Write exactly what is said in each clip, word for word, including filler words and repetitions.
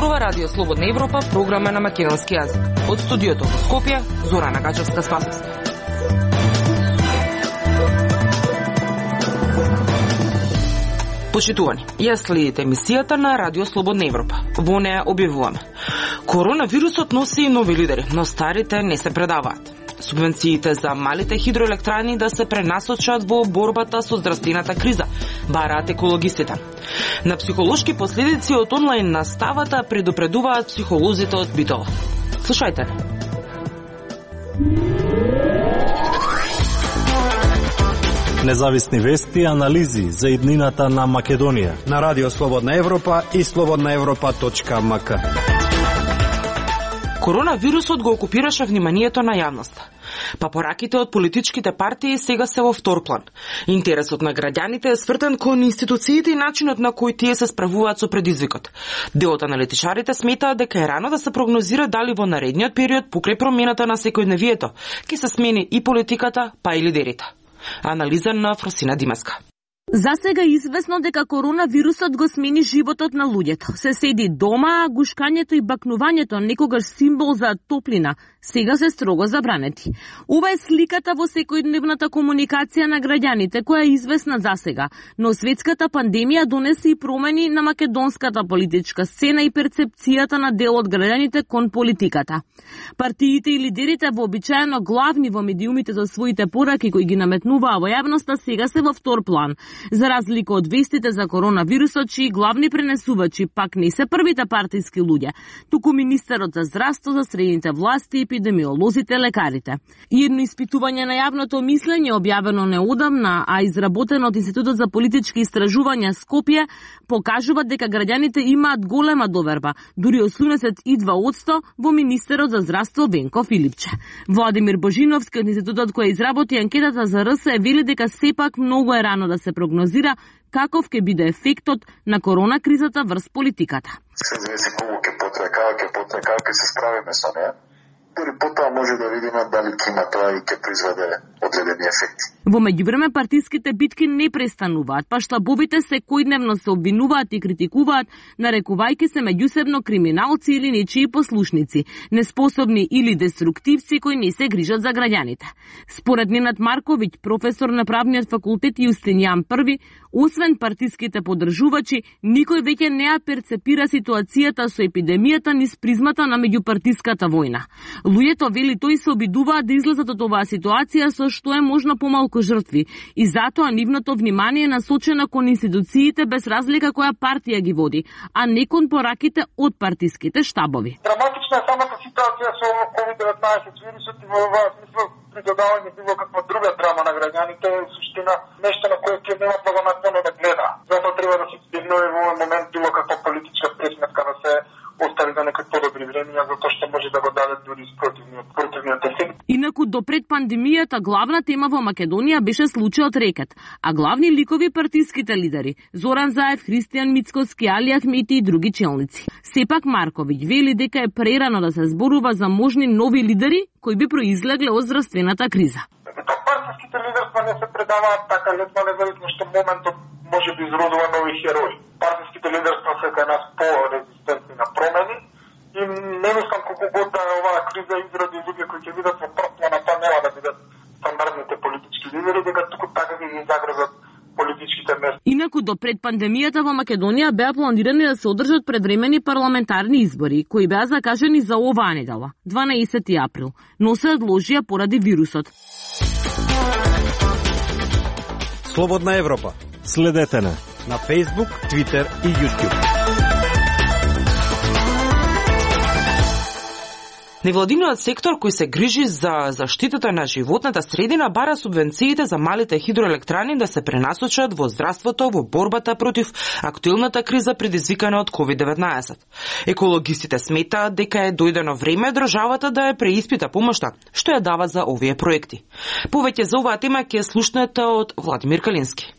зборува Радио Слободна Европа, програма на македонски јазик. Од студиото во Скопје, Зорана Гачевска-Спасовска. Почитувани, ја следите емисијата на Радио Слободна Европа. Во неја објавуваме: коронавирусот носи и нови лидери, но старите не се предаваат. Субвенциите за малите хидроелектрани да се пренасочат во борбата со здравствената криза, бараат екологистите. На психолошки последици од онлайн наставата предупредуваат психолозите од Битола. Слушајте. Независни вести и анализи за иднината на Македонија на Радио Слободна Европа и слободна европа точка ем ка. Коронавирусот го окупираше вниманието на јавноста. Папораките од политичките партии сега се во втор план. Интересот на граѓаните е свртен кон институциите и начинот на кој тие се справуваат со предизвикот. Дел од аналитичарите сметаат дека е рано да се прогнозира дали во наредниот период покрај промената на секојдневието ќе се смени и политиката, па и лидерите. Анализа на Фросина Димаска. За сега е известно дека коронавирусот го смени животот на луѓето. Се седи дома, а гушкањето и бакнувањето, некогаш символ за топлина, сега се строго забранети. Ова е сликата во секојдневната комуникација на граѓаните, која е известна за сега, но светската пандемија донесе и промени на македонската политичка сцена и перцепцијата на дел од граѓаните кон политиката. Партиите и лидерите вообичаено главни во медиумите за своите пораки кои ги наметнуваа во јавноста сега се во втор план. За разлика од вестите за коронавирусот, чии главни пренесувачи пак не се првите партиски луѓе, туку министерот за здравство, за средните власти, епидемиолозите, лекарите. И едно испитување на јавното мислење, објавено неодамна, а изработено од Институтот за политички истражувања Скопје, покажува дека граѓаните имаат голема доверба, дури осумдесет и два одсто во министерот за здравство Венко Филипче. Владимир Божиновски од институтот кој изработи анкетата за РС вели дека сепак многу е рано да се прогнозира каков ќе биде ефектот на корона кризата врз политиката. Се зависи колку ќе потрае, како ќе потрае, како ќе се справиме со неа. Дори потоа може да видиме дали ќе има тоа и ќе произведе одредени ефекти. Во меѓувреме партиските битки не престануваат, па штабовите секојдневно се обвинуваат и критикуваат, нарекувајќи се меѓусебно криминалци или нечии послушници, неспособни или деструктивци кои не се грижат за граѓаните. Според Ненад Марковиќ, професор на правниот факултет Јустинијан Први, освен партиските поддржувачи, никој веќе не ја перцепира ситуацијата со епидемијата низ призмата на меѓупартиската војна. Луѓето, вели тој, се обидуваат да излезат од оваа ситуација со што е можно помалку жртви и затоа нивното внимание е насочено кон институциите без разлика која партија ги води, а не кон пораките од партиските штабови. Драматична е самата ситуација со ковид деветнаесет вирусот и во оваа смисла придодавање било каква друга драма на граѓаните е суштина нешто на кое ќе нема благонаклоно да гледа. Затоа треба да се избегнува во овој момент било каква политичка пресметка да се остави за некои подобри времиња, затоа што може да го даде дури спротивниот, противниот ефект. Инаку до пред пандемијата главна тема во Македонија беше случајот Рекет, а главни ликови партиските лидери Зоран Заев, Христијан Мицкоски, Али Ахмети и други челници. Сепак Марковиќ вели дека е прерано да се зборува за можни нови лидери кои би произлегле од здравствената криза. Партиските лидерства не се предаваат така лесно, независно што моментот може би изродува нови херои. Партиските лидерства се кај нас по-резистентни на промени и не мислам колку год да е оваа криза изроди луѓе кои ќе видат во прв план, а тоа нема да бидат стандардните политички лидери, дека туку така ги загрзат политичките места. Инаку до пред пандемијата во Македонија беа планирани да се одржат предвремени парламентарни избори, кои беа закажани за оваа недела, дванаесети април, но се одложија поради вирусот. Слободна Европа. Следете на на Facebook, Twitter и YouTube. Невладиниот сектор кој се грижи за заштитата на животната средина бара субвенциите за малите хидроелектрани да се пренасочат во здравството во борбата против актуелната криза предизвикана од ковид деветнаесет. Екологистите сметаат дека е дојдено време државата да ја преиспита помошта што ја дава за овие проекти. Повеќе за оваа тема ќе слушнете од Владимир Калински.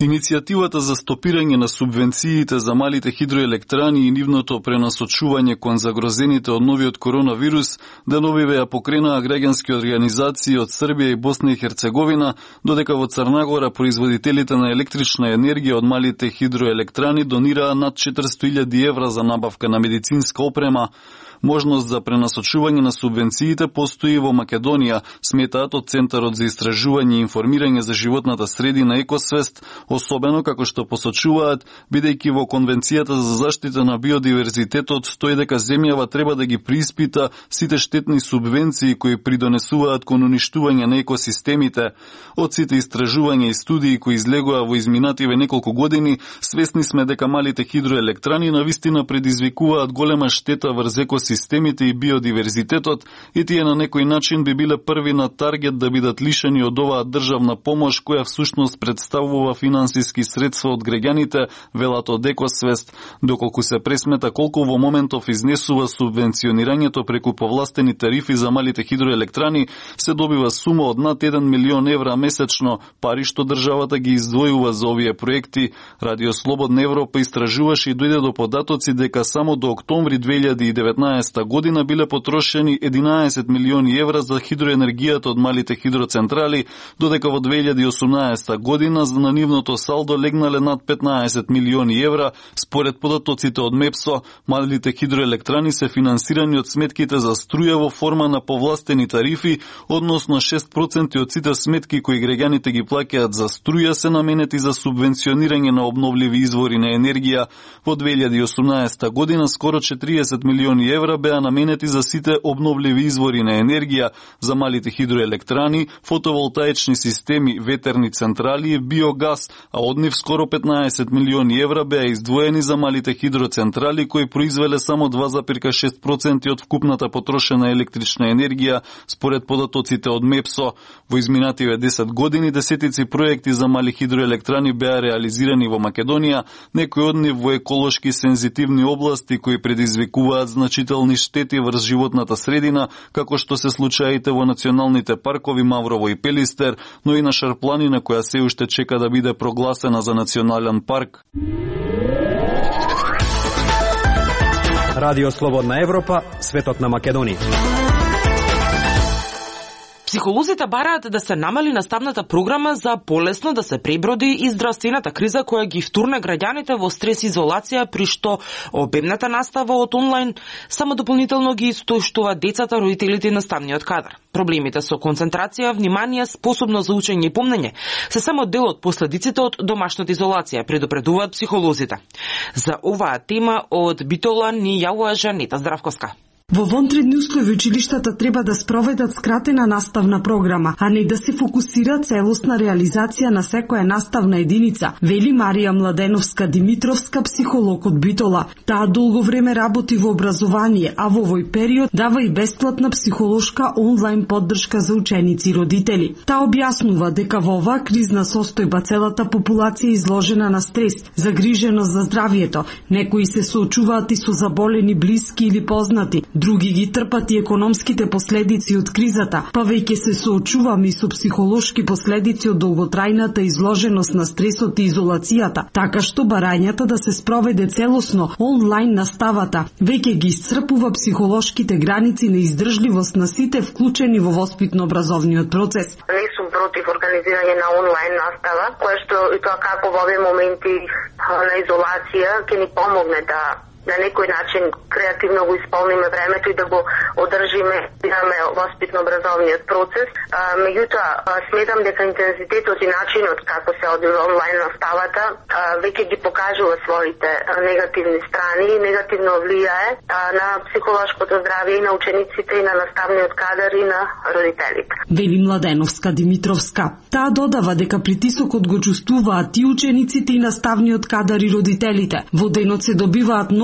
Иницијативата за стопирање на субвенциите за малите хидроелектрани и нивното пренасочување кон загрозените од новиот коронавирус деновиве ја покренаа граѓански организации од Србија и Босна и Херцеговина, додека во Црна Гора производителите на електрична енергија од малите хидроелектрани донираа над четиристотини илјади евра за набавка на медицинска опрема. Можност за пренасочување на субвенциите постои во Македонија, сметаат од Центарот за истражување и информирање за животната средина Екосвест, особено како што посочуваат, бидејќи во Конвенцијата за заштита на биодиверзитетот стои дека земјава треба да ги прииспита сите штетни субвенции кои придонесуваат кон уништување на екосистемите. Од сите истражувања и студии кои излегоа во изминативе неколку години, свесни сме дека малите хидроелектрани навистина предизвикуваат голема штета врз екосистемите системите и биодиверзитетот и тие на некој начин би биле први на таргет да бидат лишени од оваа државна помош која всушност представува финансиски средства од граѓаните, велат од Екосвест, доколку се пресмета колку во моментов изнесува субвенционирањето преку повластени тарифи за малите хидроелектрани, се добива сума од над еден милион евра месечно, пари што државата ги издвојува за овие проекти. Радио Слободна Европа истражуваше и дојде до податоци дека само до октомври две илјади и деветнаесетта година биле потрошени единаесет милиони евра за хидроенергијата од малите хидроцентрали, додека во две илјади и осумнаесетта година на нивното салдо легнале над петнаесет милиони евра. Според податоците од МЕПСО, малите хидроелектрани се финансирани од сметките за струја во форма на повластени тарифи, односно шест проценти од сите сметки кои граѓаните ги плаќаат за струја се наменети за субвенционирање на обновливи извори на енергија. Во две илјади и осумнаесетта година скоро четириесет милиони евра беа наменети за сите обновливи извори на енергија, за малите хидроелектрани, фотоволтаични системи, ветерни централи и биогаз, а од нив скоро петнаесет милиони евра беа издвоени за малите хидроцентрали кои произвеле само два зарез шест проценти од вкупната потрошена електрична енергија, според податоците од МЕПСО. Во изминативе десет години десетици проекти за мали хидроелектрани беа реализирани во Македонија, некои од нив во еколошки сензитивни области кои предизвикуваат значителни штети врз животната средина, како што се случаите во националните паркови Маврово и Пелистер, но и на Шарпланина која се уште чека да биде прогласена за национален парк. Радио Слободна Европа, светот на Македонија. Психолозите бараат да се намали наставната програма за полесно да се преброди и здравствената криза која ги втурне граѓаните во стрес изолација, при што обемната настава од онлайн само дополнително ги истоштува децата, родителите и наставниот кадар. Проблемите со концентрација, внимание, способност за учење и помнење се само дел од последиците од домашната изолација, предупредуваат психолозите. За оваа тема од Битола ни јавува Жанета Здравковска. Во вонредни услови училиштата треба да спроведат скратена наставна програма, а не да се фокусира целосна реализација на секоја наставна единица, вели Марија Младеновска-Димитровска, психолог од Битола. Таа долго време работи во образование, а во овој период дава и бесплатна психолошка онлайн поддршка за ученици и родители. Таа објаснува дека во оваа кризна состојба целата популација е изложена на стрес, загриженост за здравието. Некои се соочуваат и со заболени блиски или познати, други ги трпат и економските последици од кризата, па веќе се соочуваме и со психолошки последици од долготрајната изложеност на стресот и изолацијата, така што барањата да се спроведе целосно онлайн наставата веќе ги исцрпува психолошките граници на издржливост на сите вклучени во воспитно-образовниот процес. Не сум против организирање на онлайн настава, кое што и тоа како во овие моменти на изолација ќе ни помогне да на некој начин креативно го исполниме времето и да го одржиме имаме воспитно-образовниот процес. А, меѓутоа, сметам дека интензитетот и начинот како се одвива онлайн наставата а, веќе ги покажува своите негативни страни и негативно влијае а, на психолошкото здравје и на учениците и на наставниот кадар и на родителите. Вели Младеновска Димитровска. Таа додава дека притисокот го чувствуваат и учениците и наставниот кадар и родителите. Во денот се добиваат многу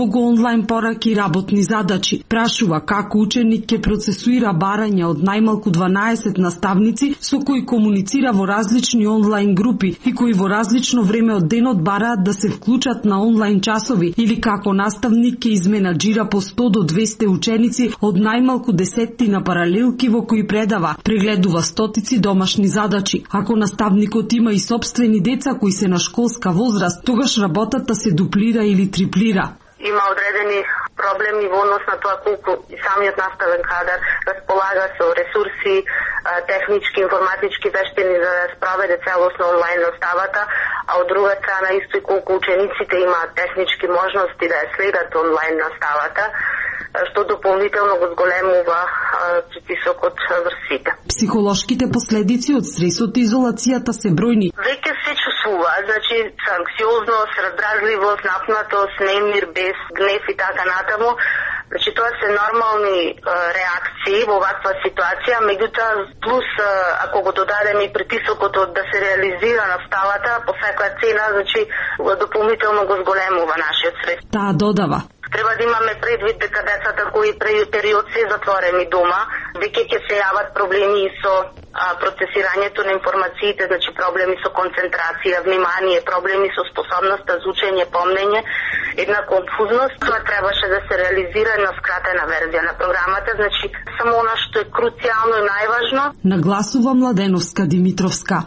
многу онлайн пораки и работни задачи. Прашува како ученик ќе процесуира барања од најмалку дванаесет наставници со кои комуницира во различни онлайн групи и кои во различно време од денот бараат да се вклучат на онлайн часови, или како наставник ќе изменаџира по сто до двесте ученици од најмалку десеттина паралелки во кои предава, прегледува стотици домашни задачи. Ако наставникот има и собствени деца кои се на школска возраст, тогаш работата се дуплира или триплира. Има одредени проблеми во однос на тоа колку и самиот наставен кадар располага со ресурси, технички, информатички вештини за да спроведе целосно онлайн наставата, а од друга страна исто и колку учениците имаат технички можности да ја следат онлайн наставата, што дополнително го зголемува притисокот врз сите. Психолошките последици од стресот и изолацијата се бројни. Веќе се чувствува, значи анксиозност, раздразливост, напнатост, немир, бес, гнев и така натаму. Значи тоа се нормални е, реакции во ваква ситуација, меѓутоа плюс е, ако го додадеме и притисокот од да се реализира наставата по секоја цена, значи дополнително го зголемува нашиот стрес. Таа додава: треба да имаме предвид дека децата кои период се затворени дома, веќе ќе се јават проблеми и со а, процесирањето на информациите, значи проблеми со концентрација, внимание, проблеми со способноста за учење, помнење, една конфузност. Тоа требаше да се реализира на скратена верзија на програмата, значи само она што е круцијално и најважно. Нагласува Младеновска Димитровска.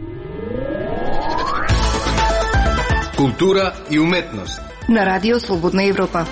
Култура и уметност на Радио Слободна Европа.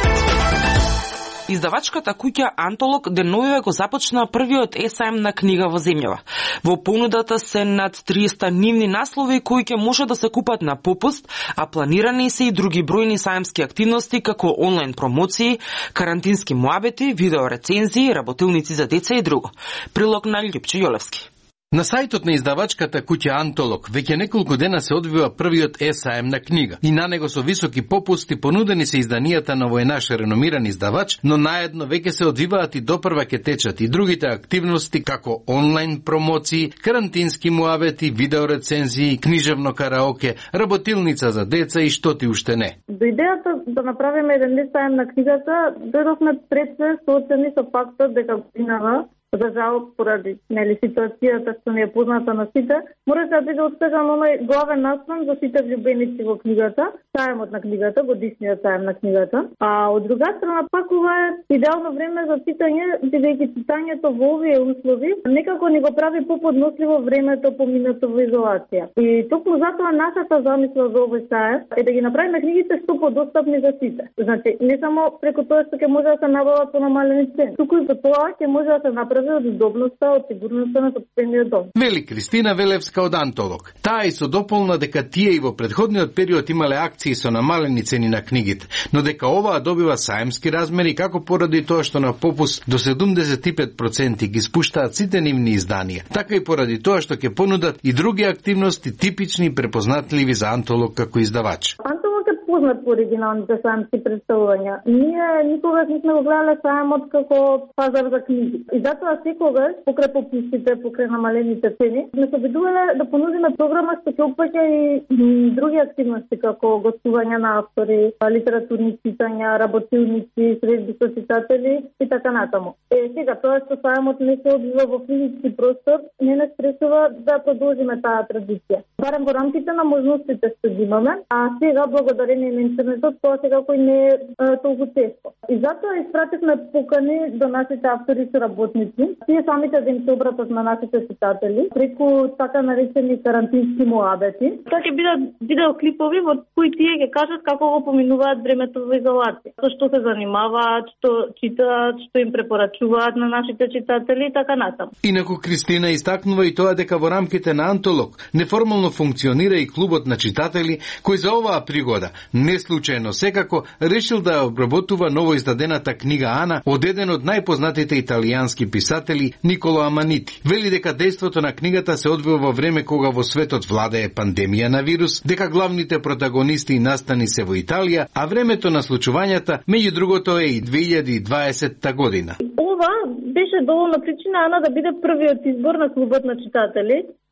Издавачката куќа Антолог деновиве го започна првиот есаем на книга во земјава. Во понудата се над триста нивни наслови кои ќе може да се купат на попуст, а планирани се и други бројни саемски активности како онлайн промоции, карантински муабети, видеорецензии, работилници за деца и друго. Прилог на Љупче Јолевски. На сајтот на издавачката куќа Антолог веќе неколку дена се одвива првиот есаем на книга и на него со високи попусти понудени се изданијата на овој наш реномиран издавач, но наедно веќе се одвиваат и допрва ќе течат и другите активности како онлайн промоции, карантински муавети, видеорецензии, книжевно караоке, работилница за деца и што ти уште не. До идејата да направиме еден есаем на книгата, дојдовме пред се соочени со фактот дека годинава, за жал, поради нели ситуацијата што не е позната на сите, мораше да биде откажан оној главен наслов за сите влюбеници во книгата, саемот на книгата, годишниот саем на книгата. А од друга страна пак ова е идеално време за читање, бидејќи читањето во овие услови некако ни го прави поподносливо времето поминато во изолација. И токму затоа нашата замисла за овој саем е да ги направиме книгите што подостапни за сите. Значи, не само преку тоа што ќе може да се набават по намалени цени, туку и по тоа ќе може да се направи од удобноста, од сигурноста на собствениот дом. Вели Кристина Велевска од Антолог. Таа и со дополна дека тие и во претходниот период имале акции со намалени цени на книгите, но дека оваа добива саемски размери како поради тоа што на попуст до седумдесет и пет проценти ги спуштаат сите нивни изданија, така и поради тоа што ќе понудат и други активности типични и препознатливи за Антолог како издавач. Познат по оригиналните саемски представувања. Ние никогаш не сме го гледале саемот како пазар за книги. И затоа секогаш, покрај попустите, покрај намалените цени, сме се обидувале да понудиме програма што ќе опфаќа и други активности, како гостувања на автори, литературни читања, работилници, средби со читатели и така натаму. Е, сега, тоа што саемот не се одвива во физички простор, не не спречува да продолжиме таа традиција. Барем во рамките на можностите што ги имаме, а сега благодарение на интернетот, тоа сега кој не е толку често. И затоа испративме покани до нашите автори и работници, тие самите да им се обратат на нашите читатели, преку така наречени карантински муабети. Тоа ќе бидат видеоклипови во кои тие ќе кажат како го поминуваат времето во изолација, со што се занимаваат, што читаат, што им препорачуваат на нашите читатели и така натаму. Инаку Кристина истакнува и тоа дека во рамките на Антолог неформално функционира и клубот на читатели кој за оваа пригода не случајно секако решил да обработува новоиздадената книга Ана од еден од најпознатите италијански писатели Николо Аманити. Вели дека дејството на книгата се одвива во време кога во светот владее пандемија на вирус, дека главните протагонисти и настани се во Италија, а времето на случувањата меѓу другото е и две илјади и дваесетта година. Ова беше доволна причина Ана да биде првиот избор на клубот на читатели,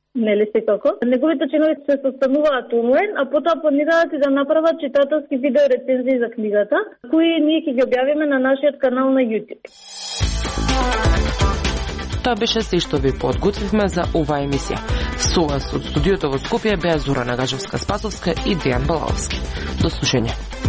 Нели секако. Неговите членови се состануваат онлайн, а потоа планираат и да направат читателски видео рецензии за книгата, кои ние ќе ги објавиме на нашиот канал на YouTube. Тоа беше се што ви подготвивме за оваа емисија. Со вас од студиото во Скопје беа Зорана Гажевска-Спасовска и Дејан Балаовски. До слушање.